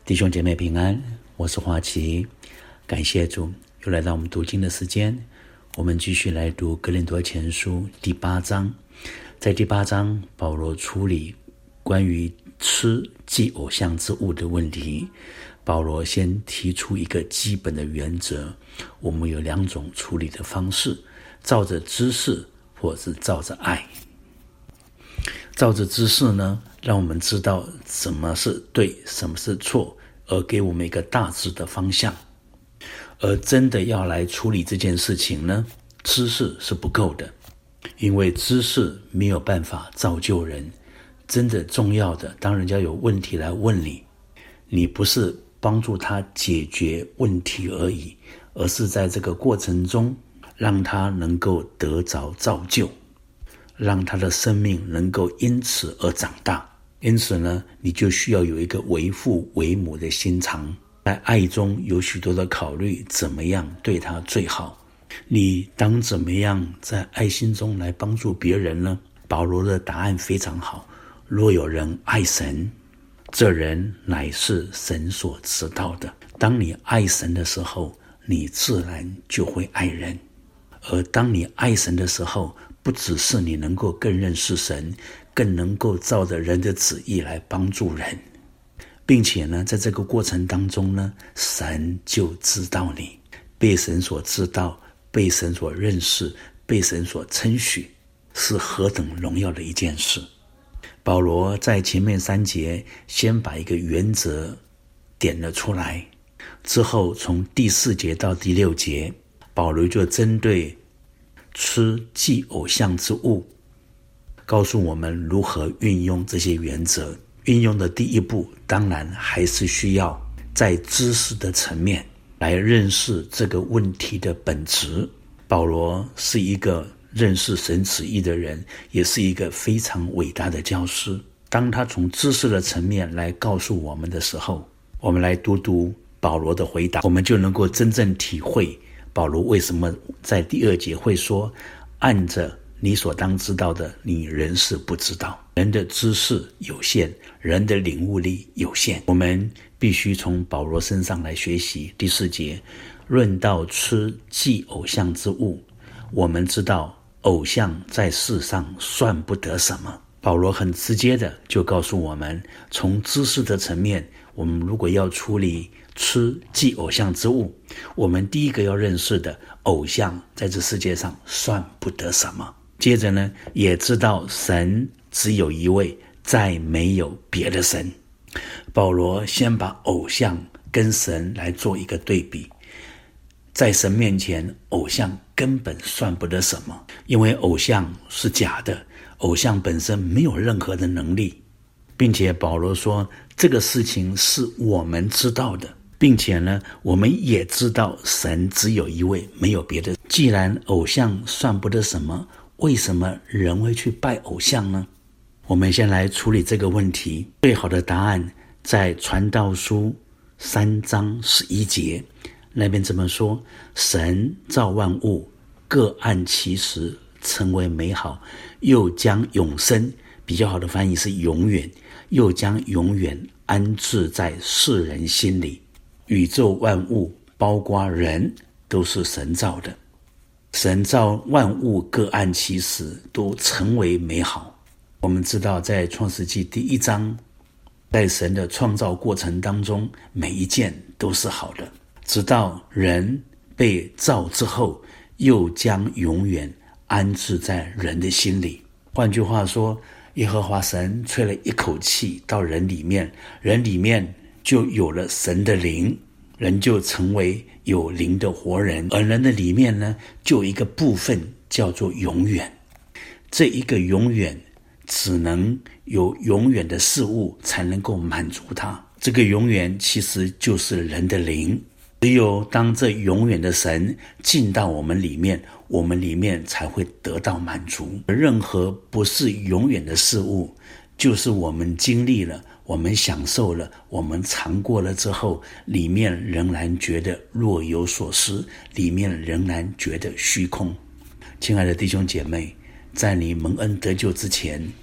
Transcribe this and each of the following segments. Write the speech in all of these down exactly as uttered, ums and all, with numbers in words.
弟兄姐妹平安，我是华奇，感谢主又来到我们读经的时间。我们继续来读哥林多前书第八章。在第八章，保罗处理关于吃祭偶像之物的问题。保罗先提出一个基本的原则，我们有两种处理的方式，照着知识或是照着爱。照着知识呢，让我们知道什么是对，什么是错，而给我们一个大致的方向。而真的要来处理这件事情呢，知识是不够的，因为知识没有办法造就人。真的重要的，当人家有问题来问你，你不是帮助他解决问题而已，而是在这个过程中让他能够得着造就，让他的生命能够因此而长大。因此呢，你就需要有一个为父为母的心肠，在爱中有许多的考虑，怎么样对他最好。你当怎么样在爱心中来帮助别人呢？保罗的答案非常好，若有人爱神，这人乃是神所知道的。当你爱神的时候，你自然就会爱人。而当你爱神的时候，不只是你能够更认识神，更能够照着人的旨意来帮助人，并且呢，在这个过程当中呢，神就知道你，被神所知道，被神所认识，被神所称许，是何等荣耀的一件事。保罗在前面三节先把一个原则点了出来，之后从第四节到第六节，保罗就针对吃祭偶像之物，告诉我们如何运用这些原则。运用的第一步，当然还是需要在知识的层面来认识这个问题的本质。保罗是一个认识神旨意的人，也是一个非常伟大的教师。当他从知识的层面来告诉我们的时候，我们来读读保罗的回答，我们就能够真正体会保罗为什么在第二节会说，按着你所当知道的，你仍是不知道。人的知识有限，人的领悟力有限，我们必须从保罗身上来学习。第四节，论到吃祭偶像之物，我们知道偶像在世上算不得什么。保罗很直接的就告诉我们，从知识的层面，我们如果要处理吃祭偶像之物，我们第一个要认识的，偶像在这世界上算不得什么。接着呢，也知道神只有一位，再没有别的神。保罗先把偶像跟神来做一个对比，在神面前，偶像根本算不得什么，因为偶像是假的，偶像本身没有任何的能力，并且保罗说，这个事情是我们知道的，并且呢，我们也知道神只有一位，没有别的。既然偶像算不得什么，为什么人会去拜偶像呢？我们先来处理这个问题。最好的答案在传道书三章十一节，那边这么说，神造万物，各按其时成为美好，又将永生，比较好的翻译是永远，又将永远安置在世人心里。宇宙万物包括人都是神造的，神造万物各按其时，都成为美好。我们知道在创世纪第一章，在神的创造过程当中，每一件都是好的，直到人被造之后，又将永远安置在人的心里。换句话说，耶和华神吹了一口气到人里面，人里面就有了神的灵，人就成为有灵的活人。而人的里面呢，就有一个部分叫做永远。这一个永远只能有永远的事物才能够满足它，这个永远其实就是人的灵。只有当这永远的神进到我们里面，我们里面才会得到满足。任何不是永远的事物，就是我们经历了，我们享受了，我们尝过了之后，里面仍然觉得若有所失，里面仍然觉得虚空。亲爱的弟兄姐妹，在你蒙恩得救之前，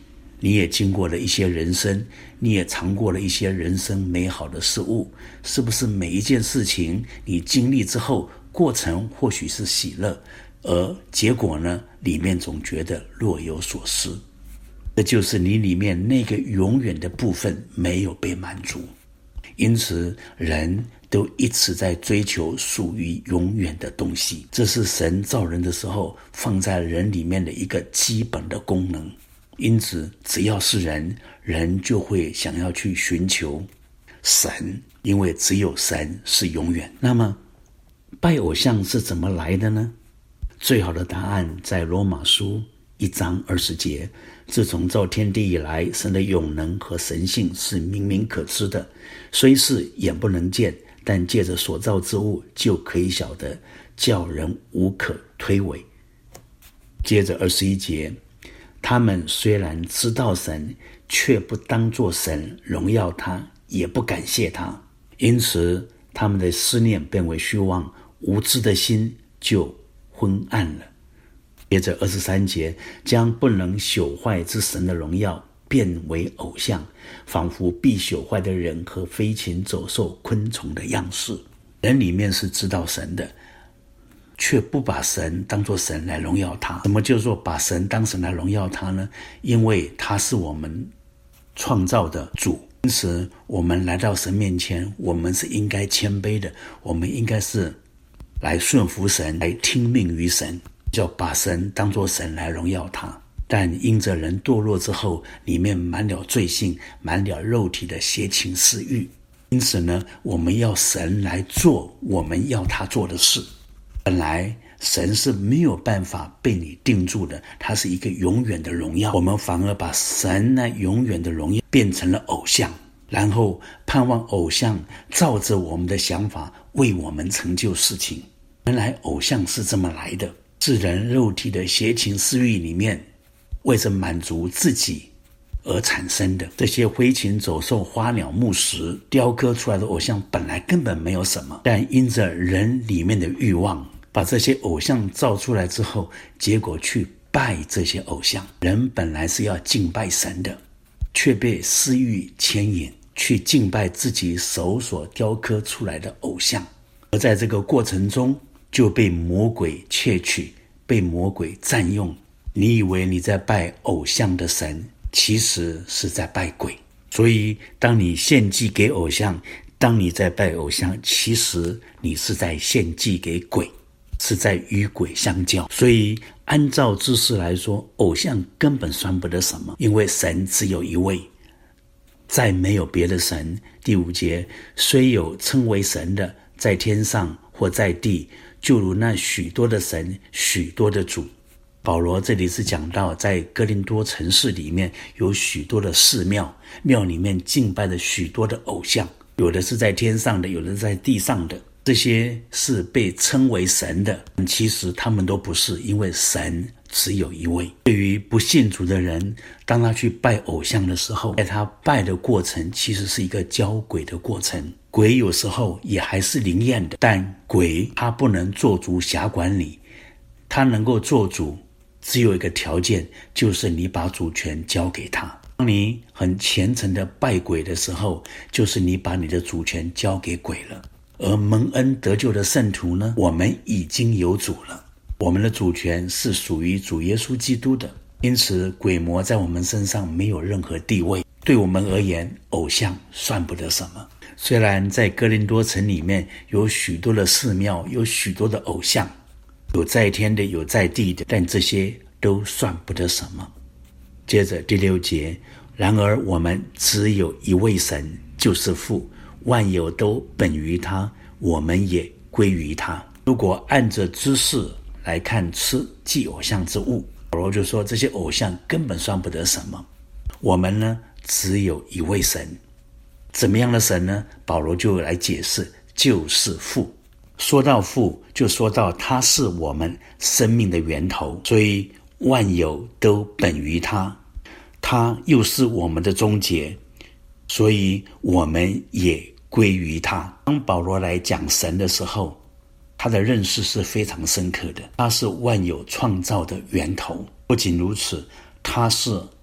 你也经过了一些人生，你也尝过了一些人生美好的事物，是不是每一件事情你经历之后，过程或许是喜乐，而结果呢，里面总觉得若有所失。这就是你里面那个永远的部分没有被满足。因此人都一直在追求属于永远的东西，这是神造人的时候放在人里面的一个基本的功能。因此只要是人，人就会想要去寻求神，因为只有神是永远。那么拜偶像是怎么来的呢？最好的答案在罗马书一章二十节，自从造天地以来，神的永能和神性是明明可知的，虽是眼不能见，但借着所造之物就可以晓得，叫人无可推诿。接着二十一节，他们虽然知道神，却不当作神荣耀他，也不感谢他，因此他们的思念变为虚妄，无知的心就昏暗了。接着二十三节，将不能朽坏之神的荣耀变为偶像，仿佛必朽坏的人和飞禽走兽昆虫的样式。人里面是知道神的，却不把神当作神来荣耀他。什么叫做把神当神来荣耀他呢？因为他是我们创造的主，因此我们来到神面前，我们是应该谦卑的，我们应该是来顺服神，来听命于神，叫把神当作神来荣耀他。但因着人堕落之后，里面满了罪性，满了肉体的邪情私欲，因此呢，我们要神来做我们要他做的事。本来神是没有办法被你定住的，他是一个永远的荣耀，我们反而把神那永远的荣耀变成了偶像，然后盼望偶像照着我们的想法为我们成就事情。原来偶像是这么来的，是人肉体的邪情私欲里面为着满足自己而产生的。这些飞禽走兽、花鸟木石雕刻出来的偶像本来根本没有什么，但因着人里面的欲望，把这些偶像造出来之后，结果去拜这些偶像。人本来是要敬拜神的，却被私欲牵引去敬拜自己手所雕刻出来的偶像，而在这个过程中就被魔鬼窃取，被魔鬼占用。你以为你在拜偶像的神，其实是在拜鬼。所以当你献祭给偶像，当你在拜偶像，其实你是在献祭给鬼，是在与鬼相交。所以按照知识来说，偶像根本算不得什么，因为神只有一位，再没有别的神。第五节，虽有称为神的，在天上或在地，就如那许多的神，许多的主。保罗这里是讲到在哥林多城市里面有许多的寺庙，庙里面敬拜了许多的偶像，有的是在天上的，有的是在地上的，这些是被称为神的，其实他们都不是，因为神只有一位。对于不信主的人，当他去拜偶像的时候，在他拜的过程其实是一个交鬼的过程，鬼有时候也还是灵验的，但鬼他不能做主辖管你，他能够做主只有一个条件，就是你把主权交给他。当你很虔诚的拜鬼的时候，就是你把你的主权交给鬼了。而蒙恩得救的圣徒呢，我们已经有主了，我们的主权是属于主耶稣基督的，因此鬼魔在我们身上没有任何地位。对我们而言，偶像算不得什么。虽然在哥林多城里面有许多的寺庙，有许多的偶像，有在天的，有在地的，但这些都算不得什么。接着第六节，然而我们只有一位神，就是父，万有都本于他，我们也归于他。如果按着知识来看吃祭偶像之物，保罗就说这些偶像根本算不得什么。我们呢，只有一位神。怎么样的神呢？保罗就来解释，就是父。说到父，就说到他是我们生命的源头，所以万有都本于他，他又是我们的终结，所以我们也归于他。当保罗来讲神的时候，他的认识是非常深刻的，他是万有创造的源头。不仅如此，他是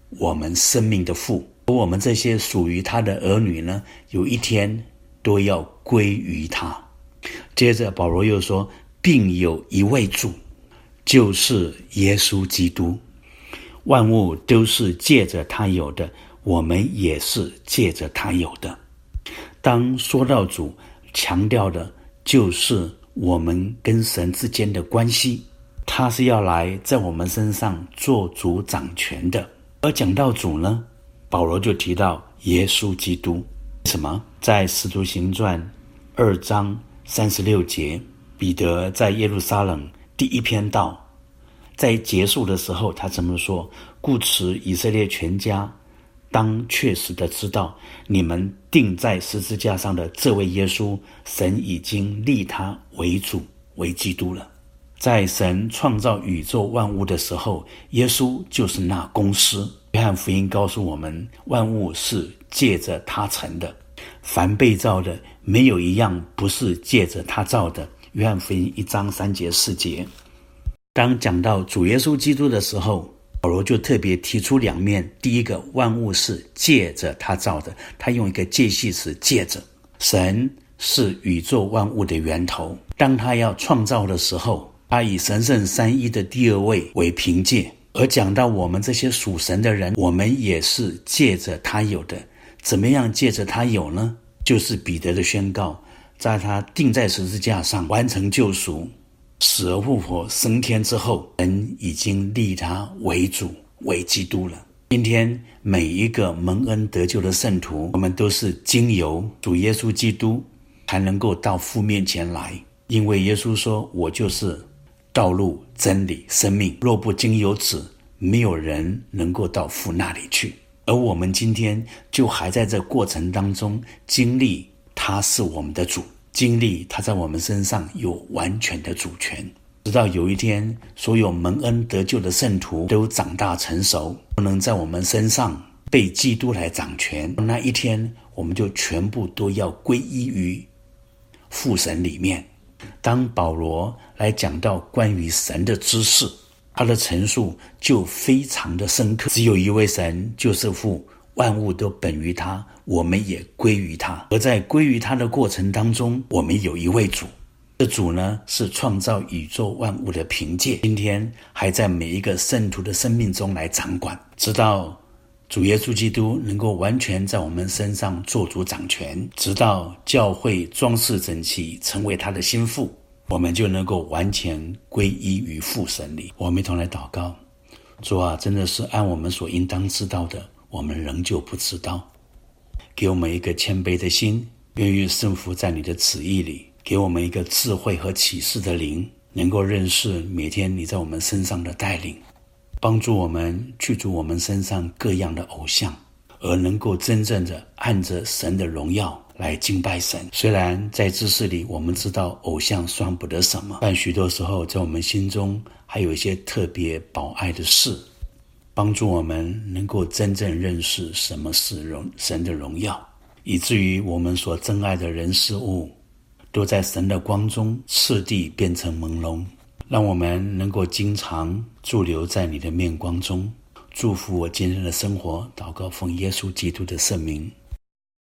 我们生命的父，而我们这些属于他的儿女呢，有一天都要归于他。接着保罗又说，并有一位主，就是耶稣基督，万物都是借着他有的，我们也是借着他有的。当说到主，强调的就是我们跟神之间的关系，他是要来在我们身上做主掌权的。而讲到主呢，保罗就提到耶稣基督。什么？在使徒行传二章三十六节，彼得在耶路撒冷第一篇道，在结束的时候他这么说，故此以色列全家当确实的知道，你们钉在十字架上的这位耶稣，神已经立他为主为基督了。在神创造宇宙万物的时候，耶稣就是那公司。约翰福音告诉我们，万物是借着他成的，凡被造的没有一样不是借着他造的。约翰福音一章三节四节。当讲到主耶稣基督的时候，保罗就特别提出两面。第一个，万物是借着他造的，他用一个介系词借着。神是宇宙万物的源头，当他要创造的时候，他以神圣三一的第二位为凭借。而讲到我们这些属神的人，我们也是借着他有的。怎么样借着他有呢？就是彼得的宣告，在他钉在十字架上完成救赎，死而复活升天之后，神已经立他为主为基督了。今天每一个蒙恩得救的圣徒，我们都是经由主耶稣基督才能够到父面前来，因为耶稣说，我就是道路真理生命，若不经由子，没有人能够到父那里去。而我们今天就还在这过程当中经历他是我们的主，经历他在我们身上有完全的主权，直到有一天所有蒙恩得救的圣徒都长大成熟，不能在我们身上被基督来掌权，那一天我们就全部都要归依于父神里面。当保罗来讲到关于神的知识，他的陈述就非常的深刻。只有一位神，就是父，万物都本于他，我们也归于他。而在归于他的过程当中，我们有一位主，这主呢是创造宇宙万物的凭借，今天还在每一个圣徒的生命中来掌管，直到主耶稣基督能够完全在我们身上做主掌权，直到教会装饰整齐成为他的心腹，我们就能够完全归依于父神里。我们一同来祷告。主啊，真的是按我们所应当知道的，我们仍旧不知道，给我们一个谦卑的心，愿意顺服在你的旨意里，给我们一个智慧和启示的灵，能够认识每天你在我们身上的带领，帮助我们去除我们身上各样的偶像，而能够真正的按着神的荣耀来敬拜神。虽然在知识里我们知道偶像算不得什么，但许多时候在我们心中还有一些特别宝爱的事，帮助我们能够真正认识什么是神的荣耀，以至于我们所珍爱的人事物都在神的光中次第变成朦胧。让我们能够经常驻留在你的面光中。祝福我今天的生活，祷告奉耶稣基督的圣名。